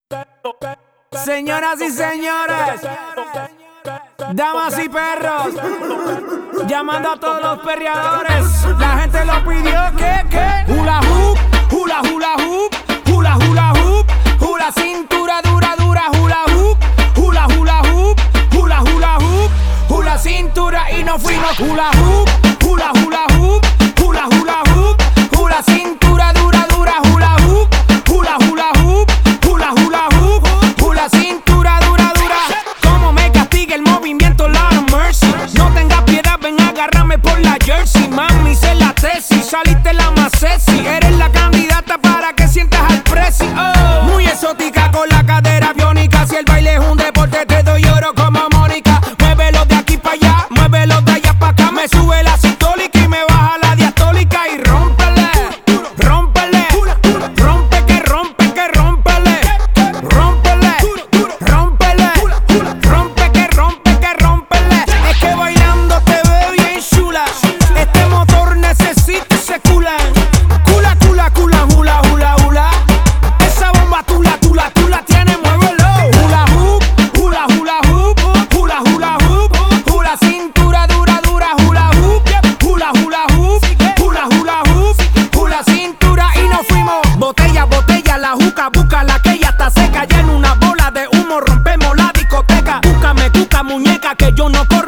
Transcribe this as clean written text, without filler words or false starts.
Señoras y señores, damas y perros, llamando a todos los perreadores. La gente lo pidió, ¿qué? Hula hoop, hula hula hoop, hula hula hoop, hula cintura dura dura, hula hoop, hula hula hoop, hula hula hoop, hula cintura y nos fuimos. Hula hoop, hula hula hoop, hula hula hoop, hula cintura dura dura, hula hoop, hula hula hoop, hula hula hoop, hula cintura dura dura. Como me castiga el movimiento, Lord of mercy. No tengas piedad, ven a agarrarme por la jersey. Mami, sé la tesis, saliste la más sexy. Eres la candidata para que sientas al presi. Oh, muy exótica con la cadera biónica. Si el baile es un deporte, te doy oro como Mónica. Muévelo de aquí para allá, muévelo de allá para acá. Me sube la sistólica y me baja la diastólica. Y rómpele, rómpele, rompe que rompe que rómpele, rómpele, rómpele, rompe que rompe que rómpele. Es que bailando te veo bien chula. Este motor necesita ese cula. Cula, cula, cula, hula, hula, hula. Esa bomba tú la tienes, muévelo. Hula hoop, hula, hula hoop, hula, hula hoop, hula cintura dura, dura, hula hoop, hula, hula hoop, hula, hula hoop, hula cintura y nos fuimos. Botella, botella, la juca, busca la que ya está seca. Ya en una bola de humo rompemos la discoteca. Búscame, cuca, muñeca, que yo no corro